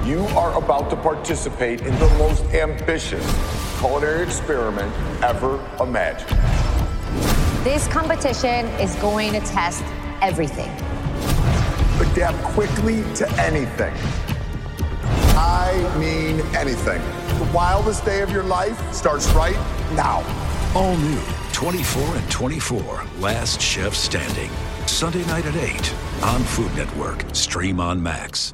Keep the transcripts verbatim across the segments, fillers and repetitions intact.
You are about to participate in the most ambitious culinary experiment ever imagined. This competition is going to test everything. Adapt quickly to anything. I mean anything. The wildest day of your life starts right now. All new twenty-four and twenty-four, Last Chef Standing. Sunday night at eight on Food Network. Stream on Max.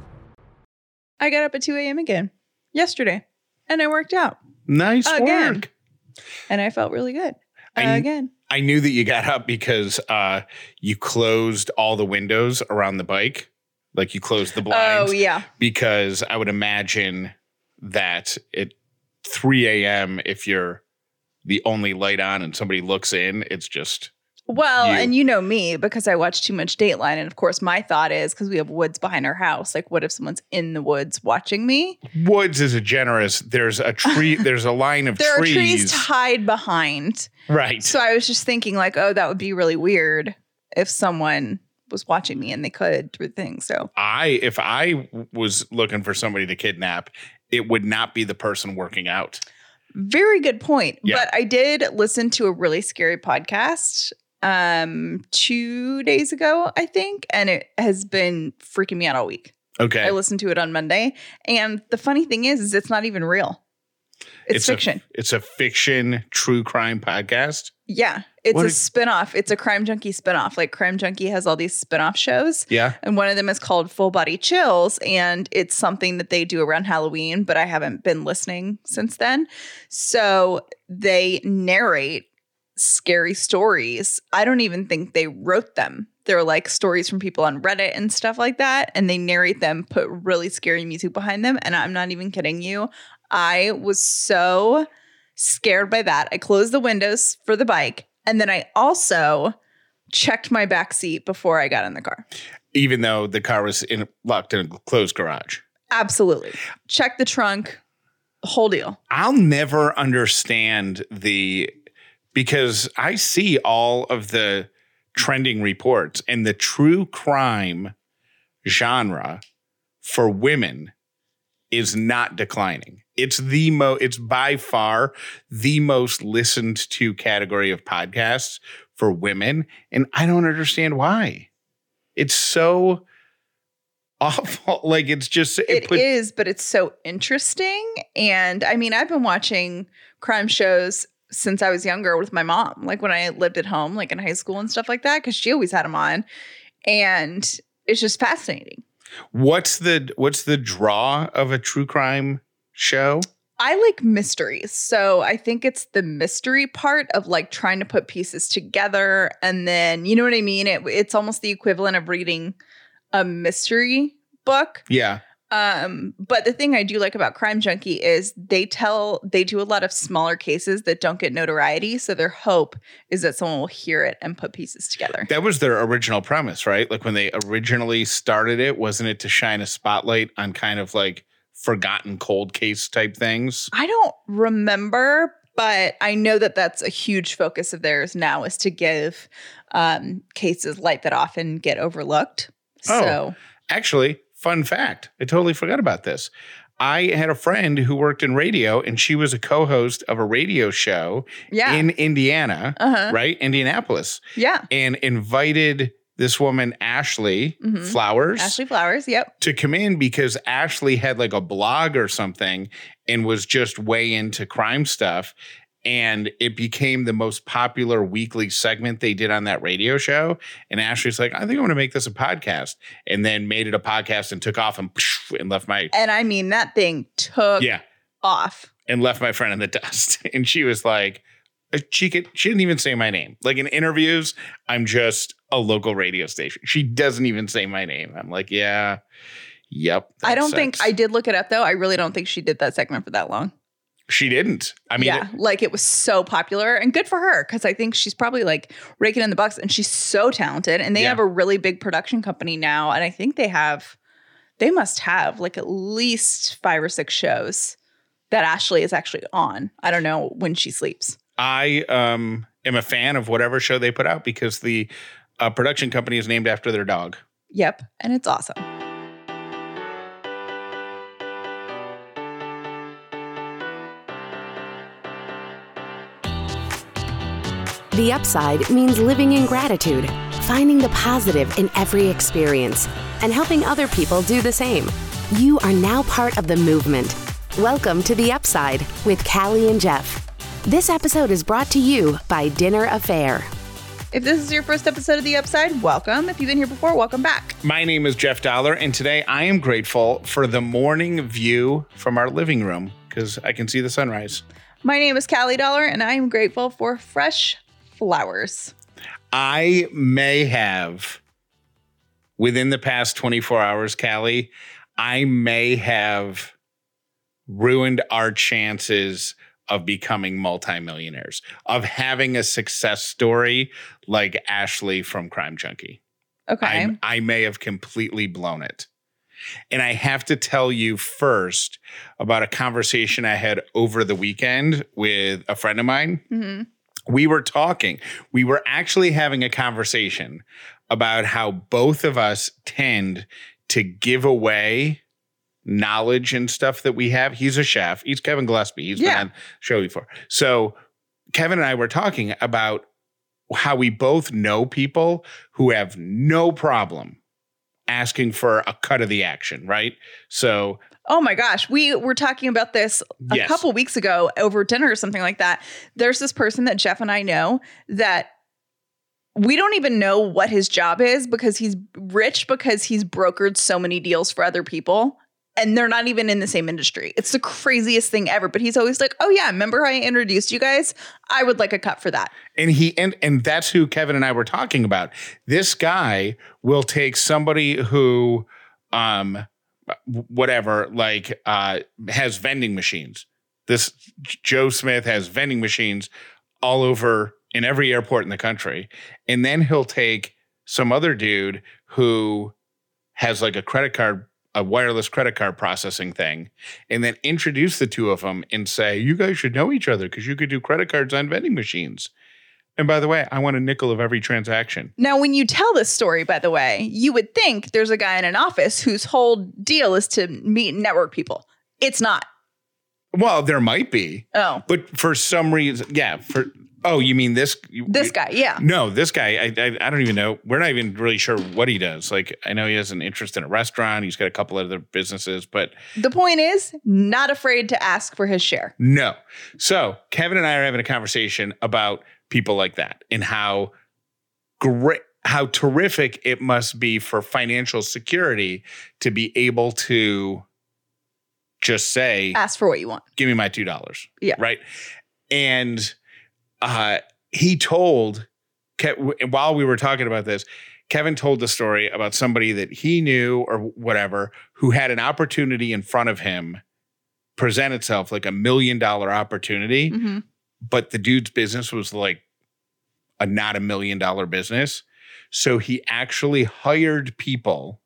I got up at two a.m. again yesterday, and I worked out. Nice again. work. And I felt really good. Uh, I, again. I knew that you got up because uh, you closed all the windows around the bike. Like you closed the blinds. Oh, yeah. Because I would imagine that at three a.m., if you're the only light on and somebody looks in, it's just... Well, you. and you know me because I watch too much Dateline. And of course, my thought is because we have woods behind our house. Like, what if someone's in the woods watching me? Woods is a generous. There's a tree. There's a line of there trees. There are trees to hide behind. Right. So I was just thinking like, oh, that would be really weird if someone was watching me and they could through things. So I, if I was looking for somebody to kidnap, it would not be the person working out. Very good point. Yeah. But I did listen to a really scary podcast um two days ago, I think, and it has been freaking me out all week. Okay. I listened to it on Monday, and the funny thing is is it's not even real. It's, it's fiction. A, it's a fiction true crime podcast. Yeah. It's What a is- spinoff. It's a Crime Junkie spinoff. Like Crime Junkie has all these spinoff shows. Yeah. And one of them is called Full Body Chills. And it's something that they do around Halloween, but I haven't been listening since then. So they narrate scary stories. I don't even think they wrote them. They're like stories from people on Reddit and stuff like that. And they narrate them, put really scary music behind them. And I'm not even kidding you. I was so scared by that. I closed the windows for the bike. And then I also checked my back seat before I got in the car. Even though the car was in locked in a closed garage. Absolutely. Check the trunk. Whole deal. I'll never understand the... Because I see all of the trending reports, and the true crime genre for women is not declining. It's the mo it's by far the most listened to category of podcasts for women, and I don't understand why. It's so awful. Like it's just it, It put, is, but it's so interesting. And I mean, I've been watching crime shows since I was younger with my mom, like when I lived at home, like in high school and stuff like that, because she always had them on. And it's just fascinating. What's the what's the draw of a true crime show? I like mysteries. So I think it's the mystery part of like trying to put pieces together. And then, you know what I mean? It, it's almost the equivalent of reading a mystery book. Yeah. Um, but the thing I do like about Crime Junkie is they tell, they do a lot of smaller cases that don't get notoriety. So their hope is that someone will hear it and put pieces together. That was their original premise, right? Like when they originally started it, wasn't it to shine a spotlight on kind of like forgotten cold case type things? I don't remember, but I know that that's a huge focus of theirs now is to give um, cases light that often get overlooked. Oh, So actually, fun fact. I totally forgot about this. I had a friend who worked in radio, and she was a co-host of a radio show yeah, in Indiana, Uh-huh. right? Indianapolis. yeah, And invited this woman, Ashley Mhm. Flowers, Ashley Flowers. Yep. to come in because Ashley had like a blog or something and was just way into crime stuff. And it became the most popular weekly segment they did on that radio show. And Ashley's like, I think I'm going to make this a podcast. And then made it a podcast and took off and, and left my, And I mean, that thing took yeah, off. and left my friend in the dust. And she was like, she could, she didn't even say my name. Like in interviews, I'm just a local radio station. She doesn't even say my name. I'm like, yeah, yep. I don't that think, sucks. I did look it up though. I really don't think she did that segment for that long. She didn't. I mean, yeah, like it was so popular and good for her because I think she's probably like raking in the bucks and she's so talented and they Yeah. have a really big production company now. And I think they have, they must have like at least five or six shows that Ashley is actually on. I don't know when she sleeps. I um, am a fan of whatever show they put out because the uh, production company is named after their dog. Yep. And it's awesome. The Upside means living in gratitude, finding the positive in every experience, and helping other people do the same. You are now part of the movement. Welcome to The Upside with Callie and Jeff. This episode is brought to you by Dinner Affair. If this is your first episode of The Upside, welcome. If you've been here before, welcome back. My name is Jeff Dollar, and today I am grateful for the morning view from our living room because I can see the sunrise. My name is Callie Dollar, and I am grateful for fresh flowers. I may have, within the past twenty-four hours, Callie, I may have ruined our chances of becoming multimillionaires, of having a success story like Ashley from Crime Junkie. Okay. I, I may have completely blown it. And I have to tell you first about a conversation I had over the weekend with a friend of mine. Mm-hmm. We were talking, we were actually having a conversation about how both of us tend to give away knowledge and stuff that we have. He's a chef. He's Kevin Gillespie. He's Yeah. been on the show before. So Kevin and I were talking about how we both know people who have no problem asking for a cut of the action, right? So Oh my gosh, we were talking about this a Yes. couple weeks ago over dinner or something like that. There's this person that Jeff and I know that we don't even know what his job is because he's rich because he's brokered so many deals for other people. And they're not even in the same industry. It's the craziest thing ever. But he's always like, oh, yeah, remember I introduced you guys? I would like a cut for that. And he and and that's who Kevin and I were talking about. This guy will take somebody who um whatever, like uh has vending machines. This Joe Smith has vending machines all over in every airport in the country. And then he'll take some other dude who has like a credit card a wireless credit card processing thing, and then introduce the two of them and say, you guys should know each other because you could do credit cards on vending machines. And by the way, I want a nickel of every transaction. Now, when you tell this story, by the way, you would think there's a guy in an office whose whole deal is to meet and network people. It's not. Well, there might be. Oh. But for some reason, yeah. For Oh, you mean this? You, This you, guy, yeah. No, this guy, I, I I don't even know. We're not even really sure what he does. Like, I know he has an interest in a restaurant. He's got a couple other businesses, but The point is, not afraid to ask for his share. no. So Kevin and I are having a conversation about people like that and how great, how terrific it must be for financial security to be able to just say, Ask for what you want. give me my two dollars. Yeah. Right. And uh, he told, Ke- while we were talking about this, Kevin told the story about somebody that he knew or whatever who had an opportunity in front of him present itself, like a million dollar opportunity. Mm-hmm. But the dude's business was like a not a million dollar business. So he actually hired people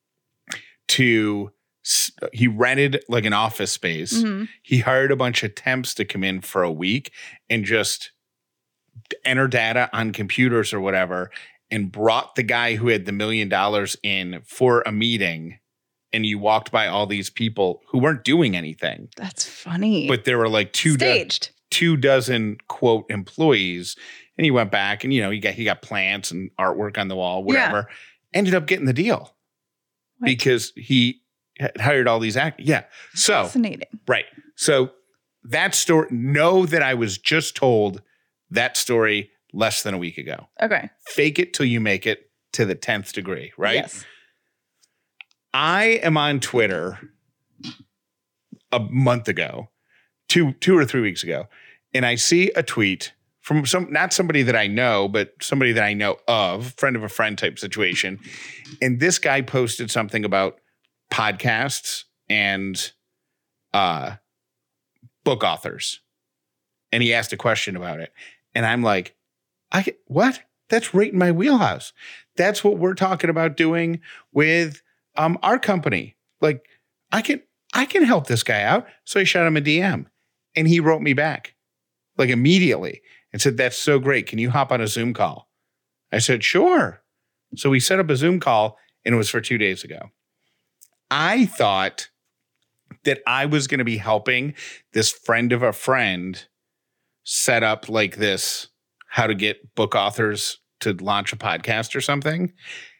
to, he rented like an office space. Mm-hmm. He hired a bunch of temps to come in for a week and just enter data on computers or whatever, and brought the guy who had the million dollars in for a meeting. And you walked by all these people who weren't doing anything. That's funny. But there were like two, do- Staged. two dozen quote employees. And he went back and, you know, he got, he got plants and artwork on the wall, whatever, ended up getting the deal What? because he had hired all these actors. Yeah. So, Fascinating. right. So that story, know that I was just told that story less than a week ago. Okay. Fake it till you make it to the tenth degree, right? Yes. I am on Twitter a month ago, two, two or three weeks ago, and I see a tweet from some, not somebody that I know, but somebody that I know of, friend of a friend type situation. And this guy posted something about podcasts and uh, book authors. And he asked a question about it. And I'm like, I get, what? That's right in my wheelhouse. That's what we're talking about doing with um, our company. Like, I can, I can help this guy out. So I shot him a D M and he wrote me back like immediately and said, that's so great. Can you hop on a Zoom call? I said, sure. So we set up a Zoom call and it was for two days ago. I thought that I was going to be helping this friend of a friend set up like this how to get book authors to launch a podcast or something.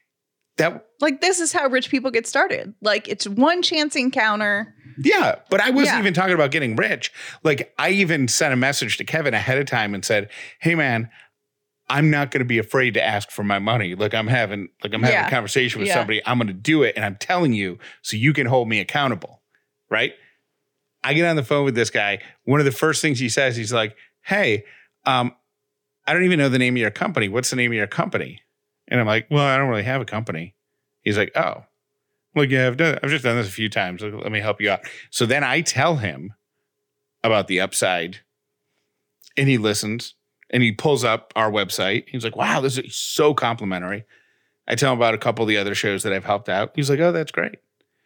That like, this is how rich people get started. Like, it's one chance encounter. Yeah, but I wasn't Yeah. even talking about getting rich. Like, I even sent a message to Kevin ahead of time and said, hey, man, I'm not going to be afraid to ask for my money. Like, I'm having like I'm having Yeah. a conversation with Yeah. somebody. I'm going to do it. And I'm telling you so you can hold me accountable. Right. I get on the phone with this guy. One of the first things he says, he's like, hey, um, I don't even know the name of your company. What's the name of your company? And I'm like, well, I don't really have a company. He's like, oh, well, yeah, I've done, I've just done this a few times. Let me help you out. So then I tell him about the Upside, and he listens, and he pulls up our website. He's like, wow, this is so complimentary. I tell him about a couple of the other shows that I've helped out. He's like, oh, that's great.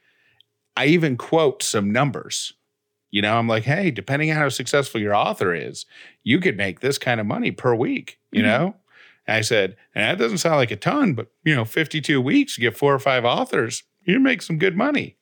I even quote some numbers. You know, I'm like, hey, depending on how successful your author is, you could make this kind of money per week, you mm-hmm. know? And I said, and that doesn't sound like a ton, but, you know, fifty-two weeks, you get four or five authors, you make some good money.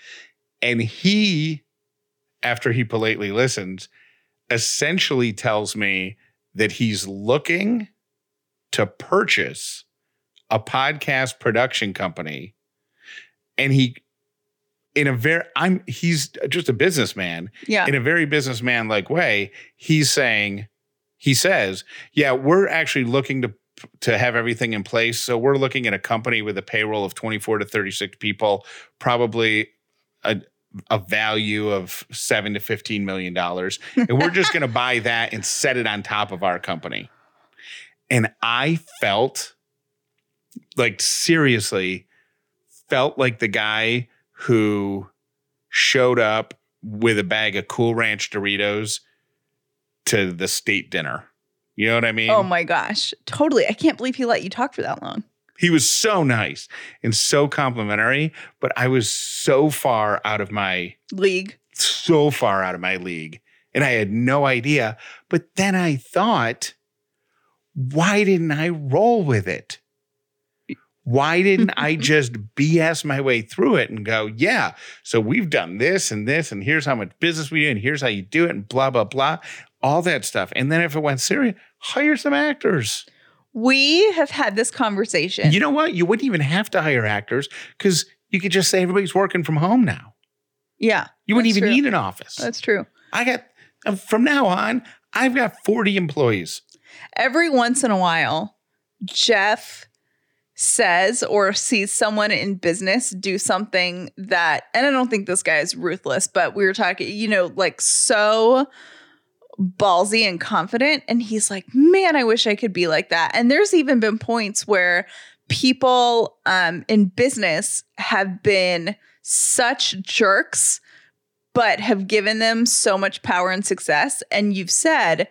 And he, after he politely listens, essentially tells me that he's looking to purchase a podcast production company. And he, in a very, I'm, he's just a businessman. Yeah. In a very businessman-like way, he's saying, he says, yeah, we're actually looking to to have everything in place. So we're looking at a company with a payroll of twenty-four to thirty-six people, probably a, a value of seven to fifteen million dollars. And we're just going to buy that and set it on top of our company. And I felt like, seriously, felt like the guy who showed up with a bag of Cool Ranch Doritos to the state dinner. You know what I mean? Oh my gosh. Totally. I can't believe he let you talk for that long. He was so nice and so complimentary, but I was so far out of my league, so far out of my league. And I had no idea. But then I thought, why didn't I roll with it? Why didn't I just B S my way through it and go, yeah, so we've done this and this, and here's how much business we do, and here's how you do it, and blah, blah, blah, all that stuff. And then if it went serious, hire some actors. We have had this conversation. You know what? You wouldn't even have to hire actors because you could just say everybody's working from home now. Yeah. You wouldn't even true. need an office. That's true. I got, from now on, I've got forty employees. Every once in a while, Jeff says or sees someone in business do something that, and I don't think this guy is ruthless, but we were talking, you know, like so ballsy and confident. And he's like, man, I wish I could be like that. And there's even been points where people um, in business have been such jerks, but have given them so much power and success. And you've said,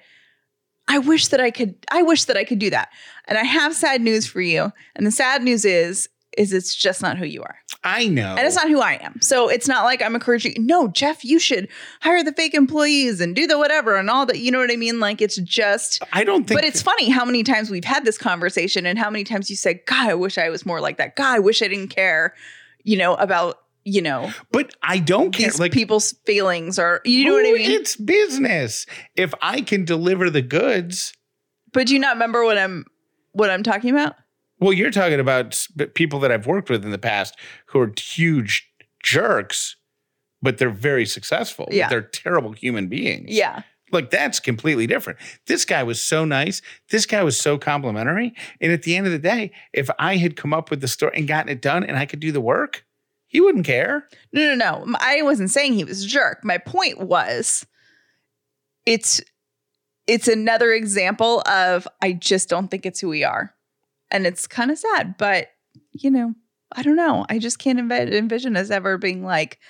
I wish that I could, I wish that I could do that. And I have sad news for you. And the sad news is, is it's just not who you are. I know. And it's not who I am. So it's not like I'm encouraging, no, Jeff, you should hire the fake employees and do the whatever and all that. You know what I mean? Like, it's just, I don't think, but it's funny how many times we've had this conversation and how many times you said, God, I wish I was more like that. God, I wish I didn't care, you know, about, you know, but I don't care. These like people's feelings or, you know what I mean? It's business. If I can deliver the goods. But do you not remember what I'm, what I'm talking about? Well, you're talking about people that I've worked with in the past who are huge jerks, but they're very successful. Yeah. They're terrible human beings. Yeah. Like, that's completely different. This guy was so nice. This guy was so complimentary. And at the end of the day, if I had come up with the story and gotten it done and I could do the work, he wouldn't care. No, no, no. I wasn't saying he was a jerk. My point was it's it's another example of I just don't think it's who we are. And it's kind of sad, but, you know, I don't know. I just can't env- envision us ever being like,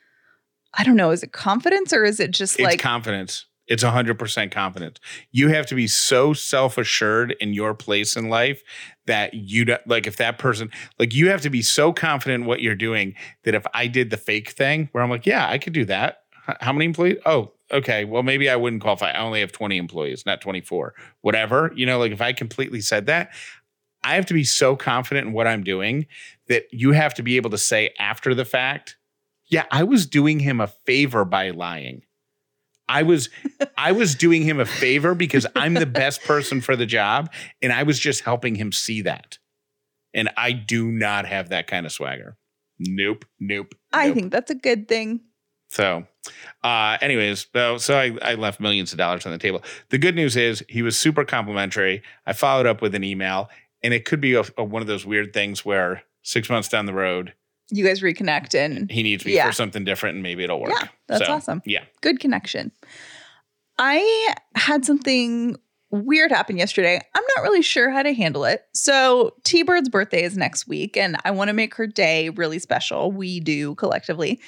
I don't know. Is it confidence or is it just it's like. It's confidence. It's one hundred percent confidence. You have to be so self-assured in your place in life that you don't, like if that person, like you have to be so confident in what you're doing that if I did the fake thing where I'm like, yeah, I could do that. How many employees? Oh, okay. Well, maybe I wouldn't qualify. I only have twenty employees, not twenty-four, whatever. You know, like if I completely said that, I have to be so confident in what I'm doing that you have to be able to say after the fact, yeah, I was doing him a favor by lying. I was I was doing him a favor because I'm the best person for the job, and I was just helping him see that. And I do not have that kind of swagger. Nope, nope. I nope. think that's a good thing. So, uh, anyways, so, so I, I left millions of dollars on the table. The good news is he was super complimentary. I followed up with an email, and it could be a, a, one of those weird things where six months down the road, you guys reconnect and he needs me yeah. for something different, and maybe it'll work. Yeah, that's so, awesome. Yeah. Good connection. I had something weird happen yesterday. I'm not really sure how to handle it. So T-Bird's birthday is next week, and I want to make her day really special. We do collectively.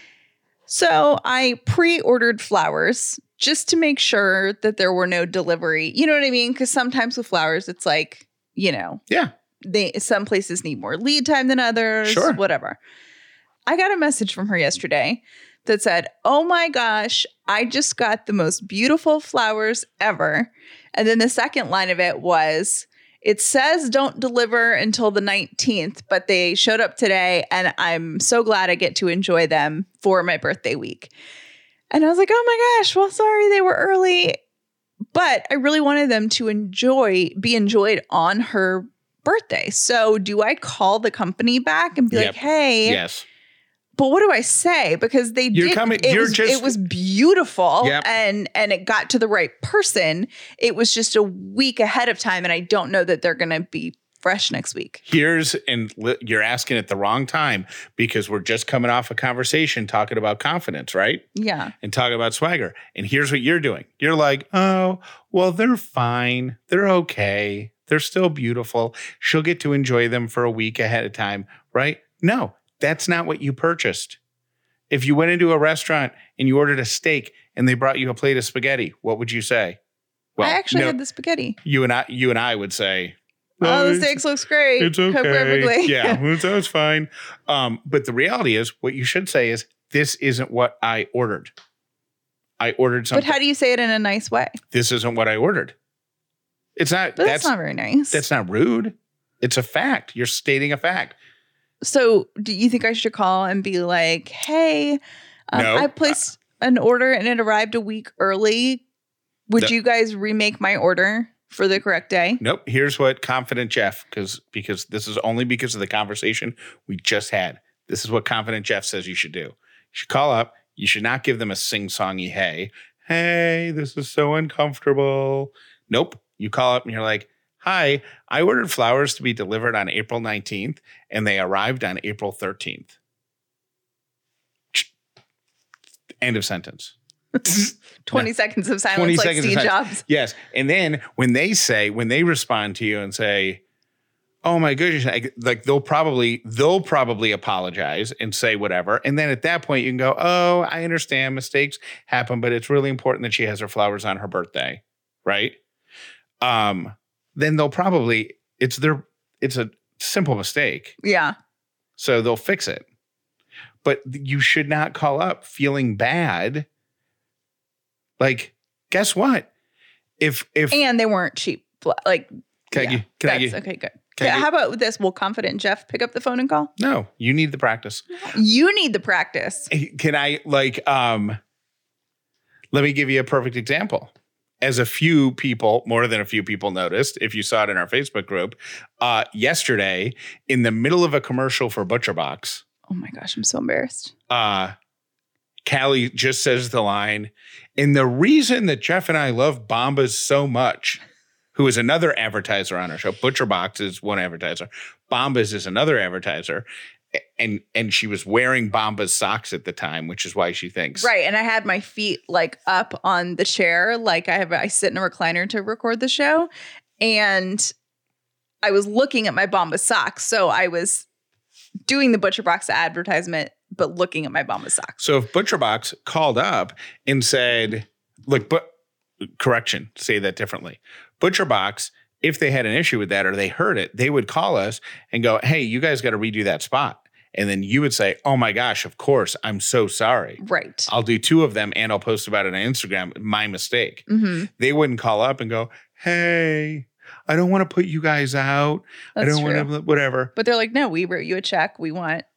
So I pre-ordered flowers just to make sure that there were no delivery. You know what I mean? Because sometimes with flowers, it's like, you know, Yeah. they some places need more lead time than others. Sure. Whatever. I got a message from her yesterday that said, oh my gosh, I just got the most beautiful flowers ever. And then the second line of it was, it says don't deliver until the nineteenth, but they showed up today and I'm so glad I get to enjoy them for my birthday week. And I was like, oh my gosh, well, sorry they were early. But I really wanted them to enjoy, be enjoyed on her birthday. So do I call the company back and be Yep. like, hey, Yes. but what do I say? Because they You're did. coming- it, you're was, just- it was beautiful, Yep. and and it got to the right person. It was just a week ahead of time, and I don't know that they're going to be fresh next week. Here's, and li- you're asking at the wrong time because we're just coming off a conversation talking about confidence, right? Yeah, And talking about swagger. And here's what you're doing. You're like, oh, well, they're fine. They're okay. They're still beautiful. She'll get to enjoy them for a week ahead of time, right? No, that's not what you purchased. If you went into a restaurant and you ordered a steak and they brought you a plate of spaghetti, what would you say? I actually no, had the spaghetti. you and I, you and I would say, Oh, the it's- steaks looks great. It's Cook okay. perfectly. Yeah, it's, it's fine. Um, but the reality is, what you should say is, this isn't what I ordered. I ordered But something. how do you say it in a nice way? This isn't what I ordered. It's not. But that's that's not very nice. That's not rude. It's a fact. You're stating a fact. So do you think I should call and be like, hey, um, No. I placed an order and it arrived a week early. Would No. you guys remake my order for the correct day? Nope. Here's what Confident Jeff, because because this is only because of the conversation we just had. This is what Confident Jeff says you should do. You should call up. You should not give them a sing-songy, hey, hey, this is so uncomfortable. Nope. You call up and you're like, hi, I ordered flowers to be delivered on April nineteenth, and they arrived on April thirteenth. End of sentence. twenty seconds of silence twenty like seconds of Steve silence. Jobs. Yes. And then when they say, when they respond to you and say, oh my goodness, like, like they'll probably, they'll probably apologize and say whatever. And then at that point you can go, oh, I understand mistakes happen, but it's really important that she has her flowers on her birthday. Right. Um, then they'll probably, it's their, it's a simple mistake. Yeah. So they'll fix it. But you should not call up feeling bad. Like, guess what? If if And they weren't cheap. fl- Like, can I yeah, gi- can I that's- gi- okay, good. can I Yeah, gi- how about this? Will Confident Jeff pick up the phone and call? no, you need the practice. You need the practice. Can I like um let me give you a perfect example. As a few people, more than a few people noticed, if you saw it in our Facebook group, uh, yesterday in the middle of a commercial for ButcherBox, Oh my gosh, I'm so embarrassed. uh, Callie just says the line, and the reason that Jeff and I love Bombas so much, who is another advertiser on our show, ButcherBox is one advertiser, Bombas is another advertiser, and and she was wearing Bombas socks at the time, which is why she thinks. Right. And I had my feet like up on the chair. Like I have, I sit in a recliner to record the show. And I was looking at my Bombas socks. So I was doing the ButcherBox advertisement, but looking at my Bombas socks. So if ButcherBox called up and said, look, but correction, say that differently. ButcherBox, if they had an issue with that or they heard it, they would call us and go, hey, you guys got to redo that spot. And then you would say, oh my gosh, of course, I'm so sorry. Right. I'll do two of them and I'll post about it on Instagram. My mistake. Mm-hmm. They wouldn't call up and go, hey, I don't want to put you guys out. I That's don't true. want to, whatever. But they're like, no, we wrote you a check. We want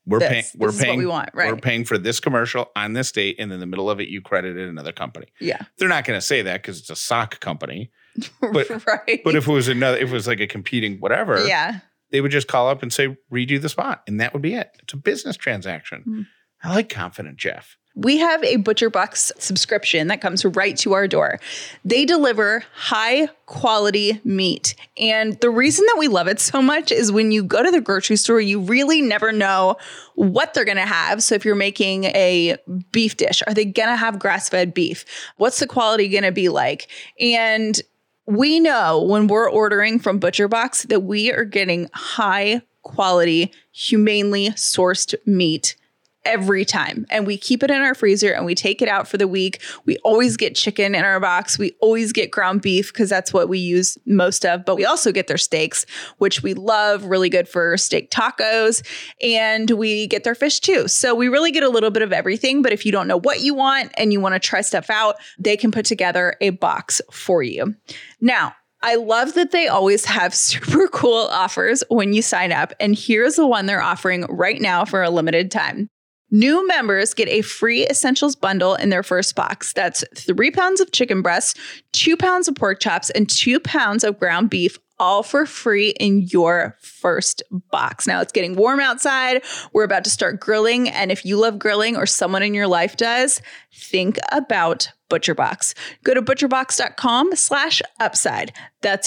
We're this. paying. We're this is paying. what we want, right? We're paying for this commercial on this date, and in the middle of it, you credited another company. Yeah, they're not going to say that because it's a sock company. But right. But if it was another, if it was like a competing whatever, yeah, they would just call up and say redo the spot, and that would be it. It's a business transaction. Mm. I like Confident Jeff. We have a ButcherBox subscription that comes right to our door. They deliver high quality meat. And the reason that we love it so much is when you go to the grocery store, you really never know what they're going to have. So if you're making a beef dish, are they going to have grass-fed beef? What's the quality going to be like? And we know when we're ordering from ButcherBox that we are getting high quality, humanely sourced meat every time. And we keep it in our freezer and we take it out for the week. We always get chicken in our box. We always get ground beef because that's what we use most of. But we also get their steaks, which we love, really good for steak tacos. And we get their fish too. So we really get a little bit of everything. But if you don't know what you want and you want to try stuff out, they can put together a box for you. Now, I love that they always have super cool offers when you sign up. And here's the one they're offering right now for a limited time. New members get a free essentials bundle in their first box. That's three pounds of chicken breasts, two pounds of pork chops, and two pounds of ground beef, all for free in your first box. Now it's getting warm outside. We're about to start grilling. And if you love grilling or someone in your life does, think about ButcherBox. Go to butcherbox.com slash upside. That's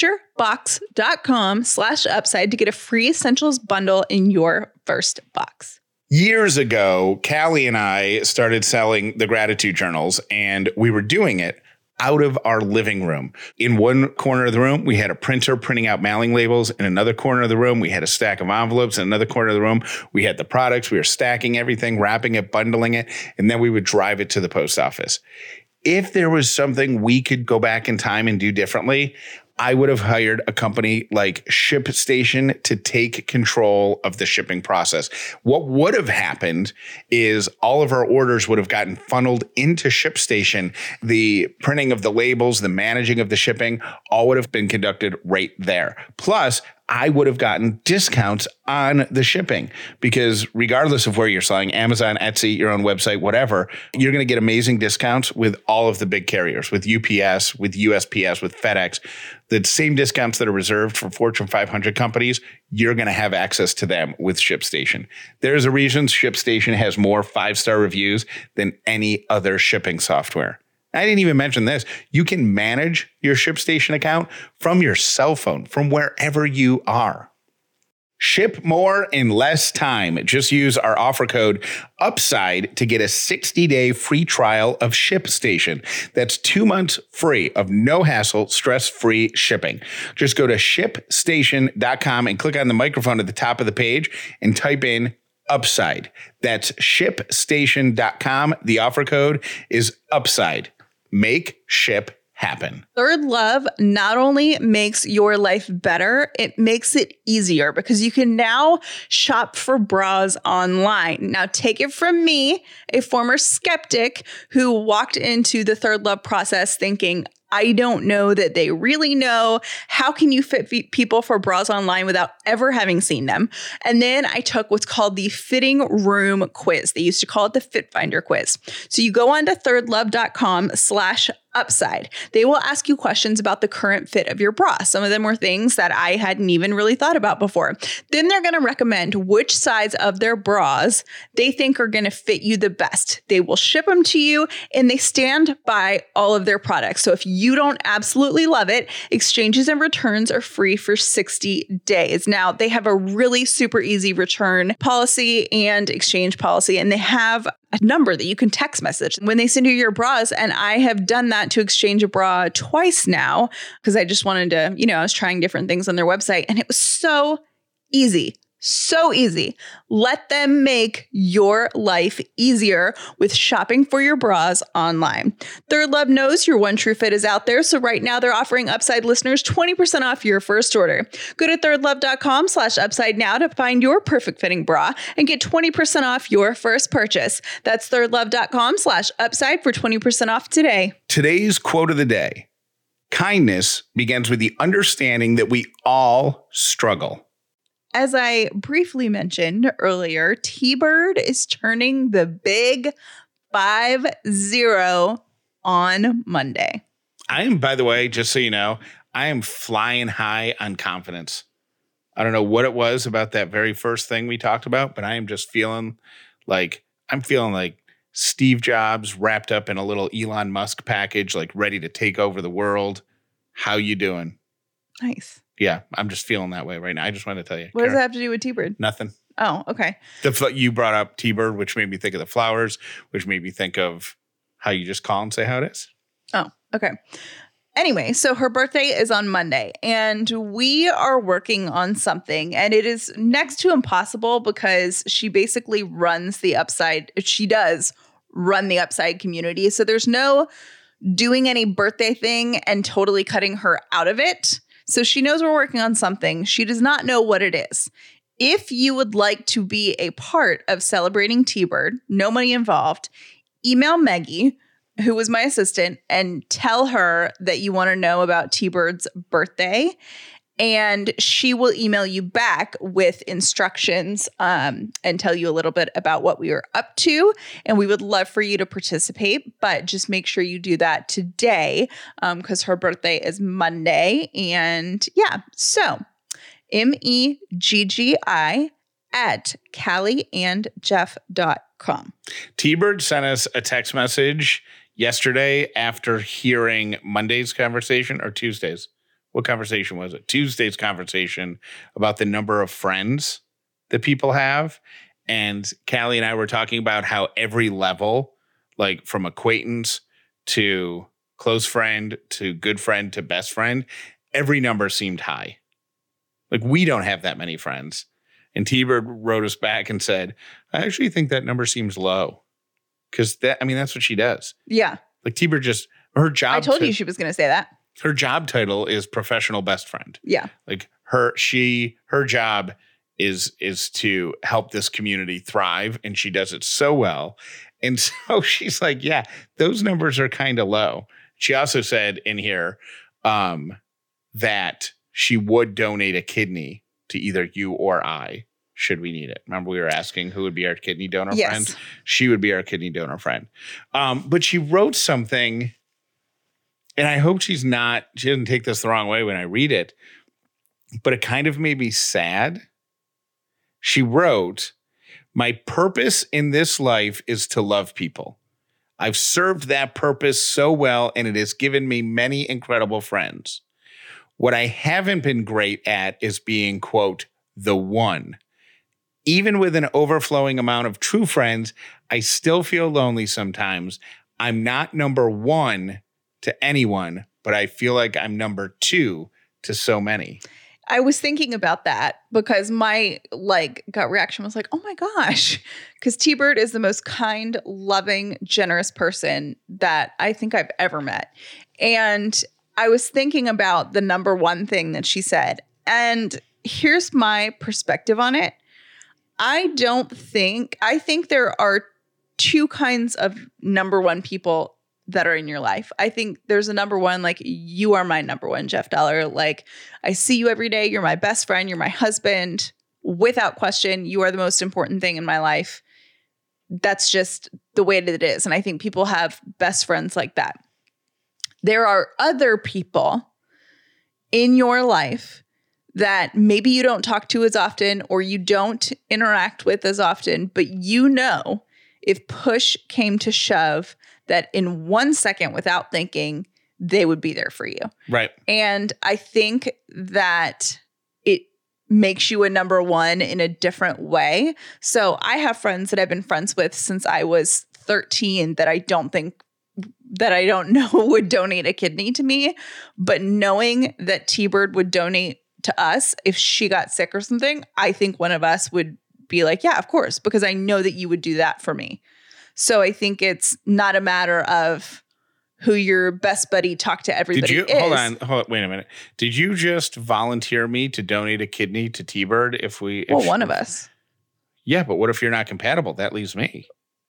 butcherbox.com slash upside to get a free essentials bundle in your first box. Years ago, Callie and I started selling the gratitude journals, and we were doing it out of our living room. In one corner of the room, we had a printer printing out mailing labels. In another corner of the room, we had a stack of envelopes. In another corner of the room, we had the products. We were stacking everything, wrapping it, bundling it, and then we would drive it to the post office. If there was something we could go back in time and do differently, I would have hired a company like ShipStation to take control of the shipping process. What would have happened is all of our orders would have gotten funneled into ShipStation. The printing of the labels, the managing of the shipping, all would have been conducted right there. Plus, I would have gotten discounts on the shipping because regardless of where you're selling, Amazon, Etsy, your own website, whatever, you're going to get amazing discounts with all of the big carriers, with U P S, with U S P S, with FedEx. The same discounts that are reserved for Fortune five hundred companies, you're going to have access to them with ShipStation. There's a reason ShipStation has more five-star reviews than any other shipping software. I didn't even mention this. You can manage your ShipStation account from your cell phone, from wherever you are. Ship more in less time. Just use our offer code UPSIDE to get a sixty-day free trial of ShipStation. That's two months free of no hassle, stress-free shipping. Just go to ship station dot com and click on the microphone at the top of the page and type in UPSIDE. That's ship station dot com. The offer code is UPSIDE. Make ship happen. Third Love not only makes your life better, it makes it easier because you can now shop for bras online. Now, take it from me, a former skeptic who walked into the Third Love process thinking, I don't know that they really know. How can you fit fe- people for bras online without ever having seen them? And then I took what's called the fitting room quiz. They used to call it the Fit Finder quiz. So you go on to thirdlove.com slash upside. They will ask you questions about the current fit of your bra. Some of them were things that I hadn't even really thought about before. Then they're going to recommend which size of their bras they think are going to fit you the best. They will ship them to you and they stand by all of their products. So if you don't absolutely love it, exchanges and returns are free for sixty days. Now, they have a really super easy return policy and exchange policy, and they have a number that you can text message when they send you your bras. And I have done that to exchange a bra twice now because I just wanted to, you know, I was trying different things on their website and it was so easy. So easy. Let them make your life easier with shopping for your bras online. Third Love knows your one true fit is out there. So right now they're offering Upside listeners twenty percent off your first order. Go to thirdlove.com slash upside now to find your perfect fitting bra and get twenty percent off your first purchase. That's thirdlove.com slash upside for twenty percent off today. Today's quote of the day: kindness begins with the understanding that we all struggle. as I briefly mentioned earlier, T-Bird is turning the big five zero on Monday. I am, by the way, just so you know, I am flying high on confidence. I don't know what it was about that very first thing we talked about, but I am just feeling like I'm feeling like Steve Jobs wrapped up in a little Elon Musk package, like ready to take over the world. How you doing? Nice. Yeah, I'm just feeling that way right now. I just wanted to tell you. What Kara, does that have to do with T-Bird? Nothing. Oh, okay. The you brought up T-Bird, which made me think of the flowers, which made me think of how you just call and say how it is. Oh, okay. Anyway, so her birthday is on Monday, and we are working on something, and it is next to impossible because she basically runs the Upside. She does run the Upside community. So there's no doing any birthday thing and totally cutting her out of it. So she knows we're working on something. She does not know what it is. If you would like to be a part of celebrating T-Bird, no money involved, email Maggie, who was my assistant, and tell her that you want to know about T-Bird's birthday. And she will email you back with instructions um, and tell you a little bit about what we are up to. And we would love for you to participate, but just make sure you do that today because um, her birthday is Monday. And yeah, so M E G G I at Callie and Jeff dot com. T-Bird sent us a text message yesterday after hearing Monday's conversation or Tuesday's. What conversation was it? Tuesday's conversation about the number of friends that people have. And Callie and I were talking about how every level, like from acquaintance to close friend to good friend to best friend, every number seemed high. Like we don't have that many friends. And T-Bird wrote us back and said, I actually think that number seems low. Because that, I mean, that's what she does. Yeah. Like T-Bird just, her job. I told to, you she was going to say that. Her job title is professional best friend. Yeah. Like her, she, her job is, is to help this community thrive. And she does it so well. And so she's like, yeah, those numbers are kind of low. She also said in here um, that she would donate a kidney to either you or I, should we need it. Remember we were asking who would be our kidney donor yes. friend? She would be our kidney donor friend. Um, but she wrote something, and I hope she's not, she doesn't take this the wrong way when I read it, but it kind of made me sad. She wrote, my purpose in this life is to love people. I've served that purpose so well, and it has given me many incredible friends. What I haven't been great at is being, quote, the one. Even with an overflowing amount of true friends, I still feel lonely sometimes. I'm not number one to anyone, but I feel like I'm number two to so many. I was thinking about that because my like gut reaction was like, oh my gosh, because T-Bird is the most kind, loving, generous person that I think I've ever met. And I was thinking about the number one thing that she said. And here's my perspective on it. I don't think, I think there are two kinds of number one people that are in your life. I think there's a number one, like you are my number one, Jeff Dollar. Like I see you every day. You're my best friend. You're my husband. Without question, you are the most important thing in my life. That's just the way that it is. And I think people have best friends like that. There are other people in your life that maybe you don't talk to as often or you don't interact with as often, but you know, if push came to shove, that in one second without thinking, they would be there for you. Right. And I think that it makes you a number one in a different way. So I have friends that I've been friends with since I was thirteen that I don't think that I don't know would donate a kidney to me, but knowing that T-Bird would donate to us if she got sick or something, I think one of us would be like, yeah, of course, because I know that you would do that for me. So I think it's not a matter of who your best buddy talk to everybody Did you, is. hold on, hold, wait a minute. Did you just volunteer me to donate a kidney to T-Bird if we... If well, she, one of us. Yeah, but what if you're not compatible? That leaves me.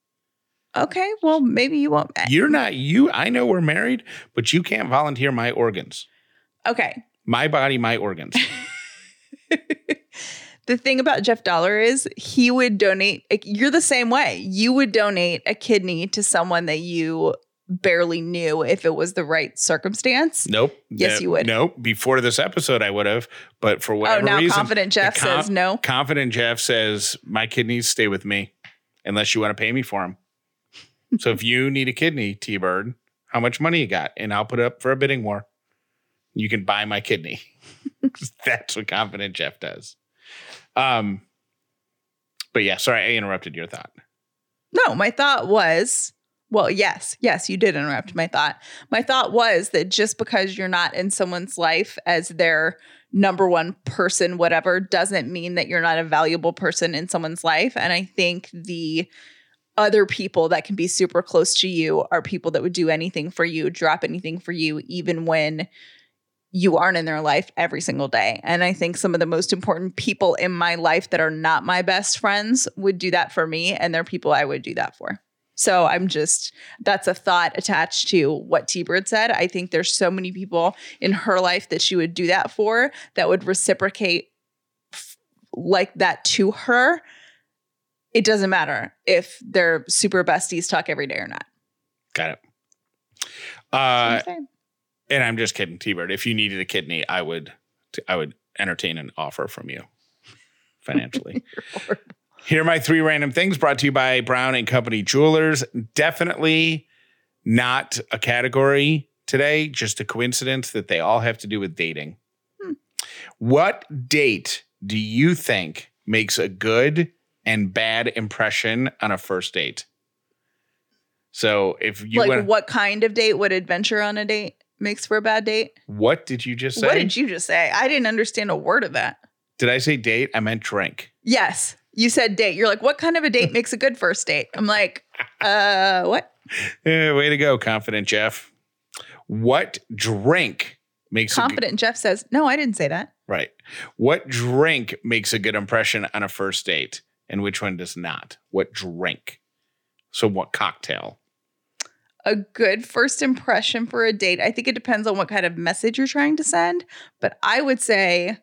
Okay, well, maybe you won't. You're not, you, I know we're married, but you can't volunteer my organs. Okay. My body, my organs. The thing about Jeff Dollar is he would donate. Like, you're the same way. You would donate a kidney to someone that you barely knew if it was the right circumstance. Nope. Yes, Uh, you would. Nope. Before this episode, I would have. But for whatever Oh, now reason, Confident Jeff the com- says no. Confident Jeff says my kidneys stay with me unless you want to pay me for them. So if you need a kidney, T-Bird, how much money you got? And I'll put it up for a bidding war. You can buy my kidney. That's what Confident Jeff does. Um, but yeah, sorry, I interrupted your thought. No, my thought was, well, yes, yes, you did interrupt my thought. My thought was that just because you're not in someone's life as their number one person, whatever, doesn't mean that you're not a valuable person in someone's life. And I think the other people that can be super close to you are people that would do anything for you, drop anything for you, even when you aren't in their life every single day. And I think some of the most important people in my life that are not my best friends would do that for me. And they're people I would do that for. So I'm just, that's a thought attached to what T-Bird said. I think there's so many people in her life that she would do that for, that would reciprocate f- like that to her. It doesn't matter if they're super besties, talk every day or not. Got it. That's what Uh, I'm saying. and I'm just kidding, T-Bird. If you needed a kidney, I would, I would entertain an offer from you financially. Here are my three random things brought to you by Brown and Company Jewelers. Definitely not a category today, just a coincidence that they all have to do with dating. Hmm. What date do you think makes a good and bad impression on a first date? So if you like, went, what kind of date would adventure on a date makes for a bad date? what did you just say? What did you just say? I didn't understand a word of that. Did I say date? I meant drink. Yes. You said date. You're like, what kind of a date makes a good first date? I'm like, uh, what? Eh, way to go, Confident Jeff. What drink makes a Confident Jeff says, no, I didn't say that. good, right? What drink makes a good impression on a first date, and which one does not? What drink? So what cocktail? A good first impression for a date. I think it depends on what kind of message you're trying to send, but I would say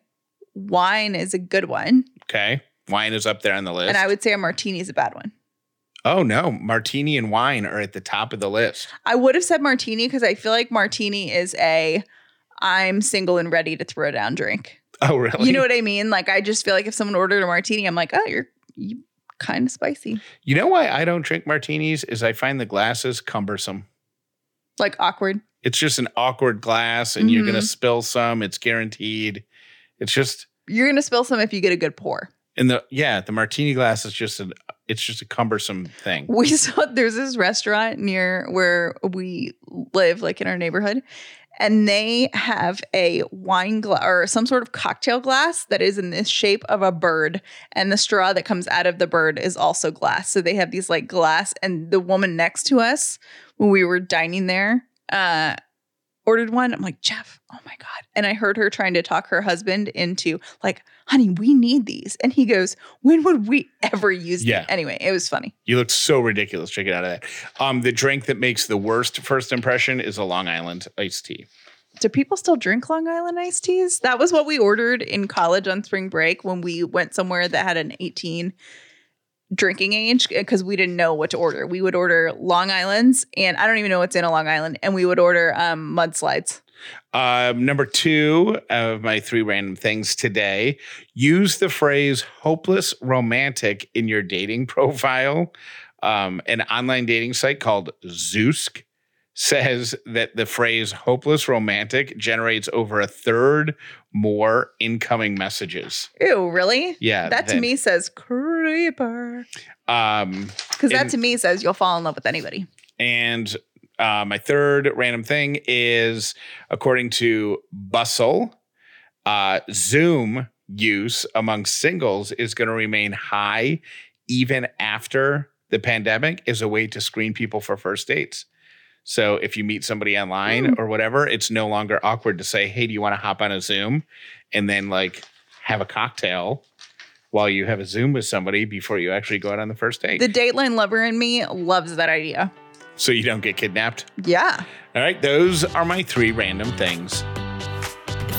wine is a good one. Okay, wine is up there on the list. And I would say a martini is a bad one. Oh no, martini and wine are at the top of the list. I would have said martini because I feel like martini is a I'm single and ready to throw down drink. Oh really? You know what I mean? Like, I just feel like if someone ordered a martini, I'm like, oh, you're you kind of spicy. You know why I don't drink martinis is I find the glasses cumbersome. Like awkward. It's just an awkward glass, and Mm-hmm. you're gonna spill some. It's guaranteed. It's just You're going to spill some if you get a good pour. in the yeah. The martini glass is just an it's just a cumbersome thing. We saw there's this restaurant near where we live, like in our neighborhood, and they have a wine glass or some sort of cocktail glass that is in this shape of a bird, and the straw that comes out of the bird is also glass. So they have these like glass, and the woman next to us when we were dining there uh, ordered one. I'm like, Jeff, oh my God. And I heard her trying to talk her husband into like, honey, we need these. And he goes, when would we ever use Yeah. them? Anyway, it was funny. You look so ridiculous. Check it out of that. Um, the drink that makes the worst first impression is a Long Island iced tea. Do people still drink Long Island iced teas? That was what we ordered in college on spring break when we went somewhere that had an eighteen drinking age because we didn't know what to order. We would order Long Islands, and I don't even know what's in a Long Island, and we would order um, mudslides. Um, number two of my three random things today, use the phrase hopeless romantic in your dating profile. Um, an online dating site called Zoosk says that the phrase hopeless romantic generates over a third more incoming messages. Ew, really? Yeah. That to than- me says creeper. Um, Because that and- to me says you'll fall in love with anybody. And uh, my third random thing is, according to Bustle, uh, Zoom use among singles is going to remain high even after the pandemic as a way to screen people for first dates. So if you meet somebody online Mm. or whatever, it's no longer awkward to say, hey, do you want to hop on a Zoom and then like have a cocktail while you have a Zoom with somebody before you actually go out on the first date. The Dateline lover in me loves that idea. So you don't get kidnapped. Yeah. All right. Those are my three random things.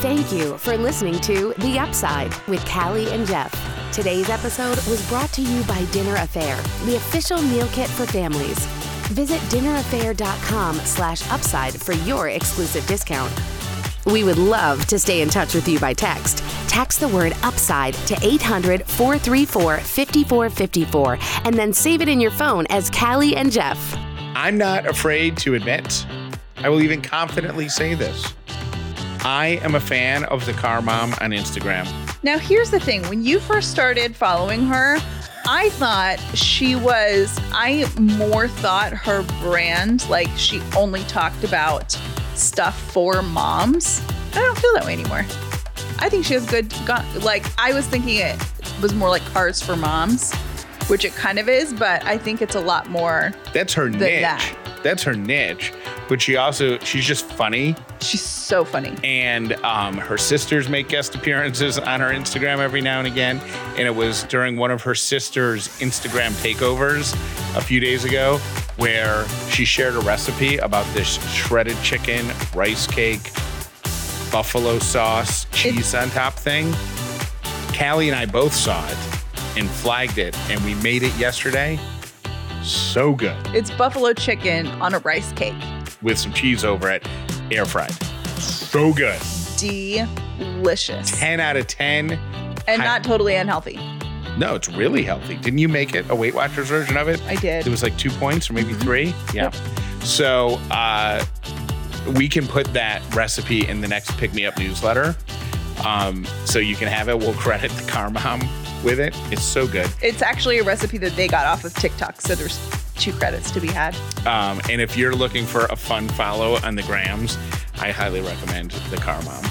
Thank you for listening to The Upside with Callie and Jeff. Today's episode was brought to you by Dinner Affair, the official meal kit for families. Visit dinneraffair.com slash upside for your exclusive discount. We would love to stay in touch with you by text. Text the word UPSIDE to eight hundred, four three four, five four five four and then save it in your phone as Callie and Jeff. I'm not afraid to admit, I will even confidently say this. I am a fan of the Car Mom on Instagram. Now, here's the thing. When you first started following her, I thought she was, I more thought her brand, like she only talked about stuff for moms. I don't feel that way anymore. I think she has good, like, I was thinking it was more like Cars for Moms, which it kind of is, but I think it's a lot more. That's her niche. That. That's her niche. But she also, she's just funny. She's so funny. And um, her sisters make guest appearances on her Instagram every now and again. And it was during one of her sisters' Instagram takeovers a few days ago where she shared a recipe about this shredded chicken, rice cake, buffalo sauce, cheese it's- on top thing. Callie and I both saw it and flagged it, and we made it yesterday. So good. It's buffalo chicken on a rice cake. With some cheese over it, air fried. So good. Delicious. ten out of ten. And I, not totally unhealthy. No, it's really healthy. Didn't you make it a Weight Watchers version of it? I did. It was like two points or maybe mm-hmm. three. Yeah. Yep. So uh, we can put that recipe in the next Pick Me Up newsletter. Um, so you can have it. We'll credit the Car Mom with it. It's so good. It's actually a recipe that they got off of TikTok. So there's two credits to be had. Um, and if you're looking for a fun follow on the grams, I highly recommend the Car Mom.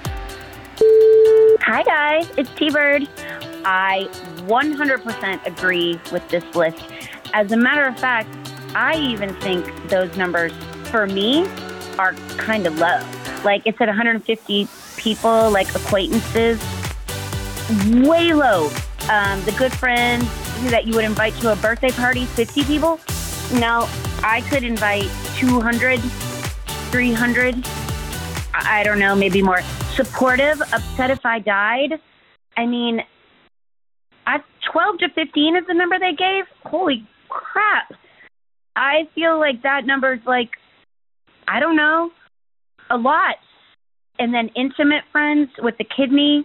Hi guys, it's T-Bird. I one hundred percent agree with this list. As a matter of fact, I even think those numbers for me are kind of low. Like it's at one hundred fifty people, like acquaintances, way low. Um, the good friends that you would invite to a birthday party, fifty people. No, I could invite two hundred, three hundred. I don't know, maybe more. Supportive, upset if I died. I mean, I, twelve to fifteen is the number they gave. Holy crap. I feel like that number's like, I don't know, a lot. And then intimate friends with the kidney,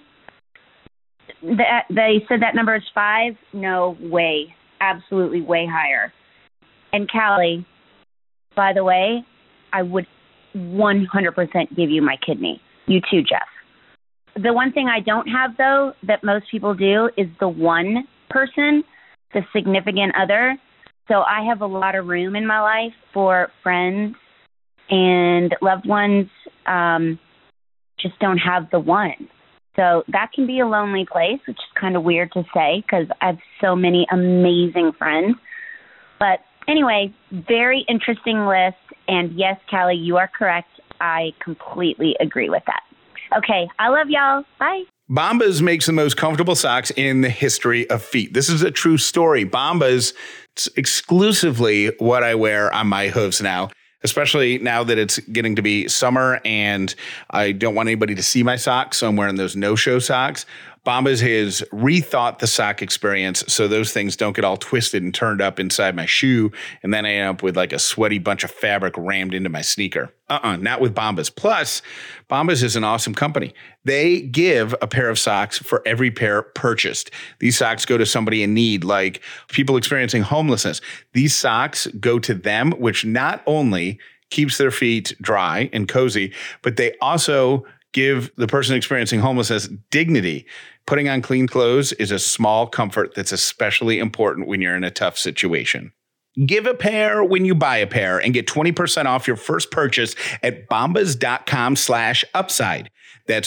that they said that number is five. No way. Absolutely way higher. And Callie, by the way, I would one hundred percent give you my kidney. You too, Jeff. The one thing I don't have, though, that most people do is the one person, the significant other. So I have a lot of room in my life for friends and loved ones. Um, just don't have the one. So that can be a lonely place, which is kind of weird to say because I have so many amazing friends. But anyway, very interesting list. And yes, Callie, you are correct. I completely agree with that. Okay, I love y'all. Bye. Bombas makes the most comfortable socks in the history of feet. This is a true story. Bombas, it's exclusively what I wear on my hooves now, especially now that it's getting to be summer and I don't want anybody to see my socks, so I'm wearing those no-show socks. Bombas has rethought the sock experience so those things don't get all twisted and turned up inside my shoe, and then I end up with like a sweaty bunch of fabric rammed into my sneaker. Uh-uh, not with Bombas. Plus, Bombas is an awesome company. They give a pair of socks for every pair purchased. These socks go to somebody in need, like people experiencing homelessness. These socks go to them, which not only keeps their feet dry and cozy, but they also give the person experiencing homelessness dignity. Putting on clean clothes is a small comfort that's especially important when you're in a tough situation. Give a pair when you buy a pair and get twenty percent off your first purchase at bombas.com slash upside. That's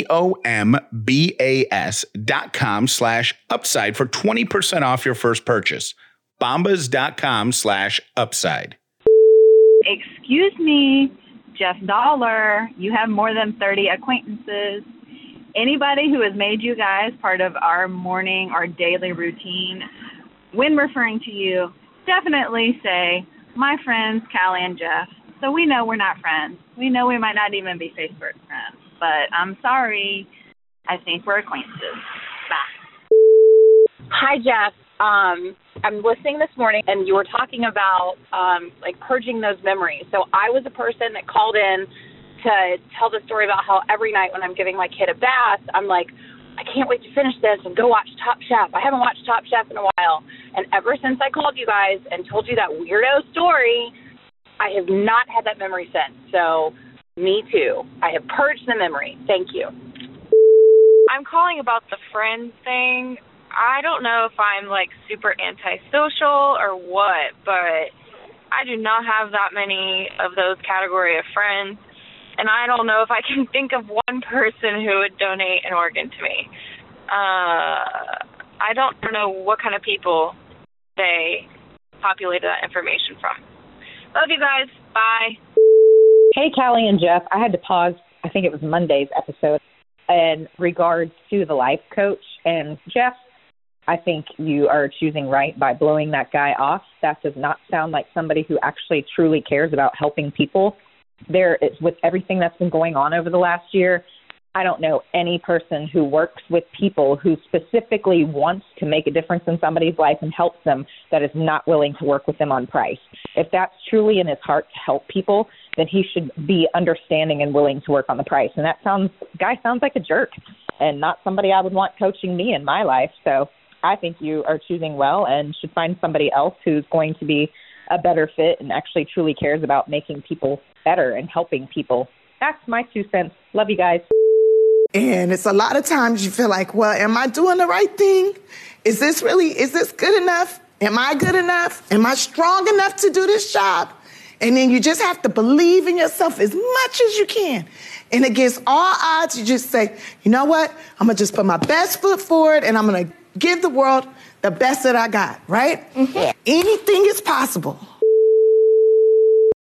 B-O-M-B-A-S dot com slash upside for twenty percent off your first purchase. Bombas.com slash upside. Excuse me, Jeff Dollar, you have more than thirty acquaintances. Anybody who has made you guys part of our morning or daily routine, when referring to you, definitely say, my friends, Callie and Jeff. So we know we're not friends. We know we might not even be Facebook friends. but I'm sorry. I think we're acquaintances. Bye. Hi, Jeff. Um, I'm listening this morning, and you were talking about, um, like, purging those memories. So I was a person that called in to tell the story about how every night when I'm giving my kid a bath, I'm like, I can't wait to finish this and go watch Top Chef. I haven't watched Top Chef in a while. And ever since I called you guys and told you that weirdo story, I have not had that memory since. So me too. I have purged the memory. Thank you. I'm calling about the friend thing. I don't know if I'm like super antisocial or what, but I do not have that many of those category of friends. And I don't know if I can think of one person who would donate an organ to me. Uh, I don't know what kind of people they populated that information from. Love you guys. Bye. Hey, Callie and Jeff. I had to pause. I think it was Monday's episode in regards to the life coach. And Jeff, I think you are choosing right by blowing that guy off. That does not sound like somebody who actually truly cares about helping people. There is, with everything that's been going on over the last year, I don't know any person who works with people who specifically wants to make a difference in somebody's life and helps them that is not willing to work with them on price. If that's truly in his heart to help people, then he should be understanding and willing to work on the price. And that sounds, guy sounds like a jerk and not somebody I would want coaching me in my life. So I think you are choosing well and should find somebody else who's going to be a better fit and actually truly cares about making people better and helping people. That's my two cents. Love you guys. And it's a lot of times you feel like, well, am I doing the right thing? Is this really, is this good enough? Am I good enough? Am I strong enough to do this job? And then you just have to believe in yourself as much as you can. And against all odds, you just say, you know what? I'm going to just put my best foot forward and I'm going to give the world the best that I got, right? Mm-hmm. Anything is possible.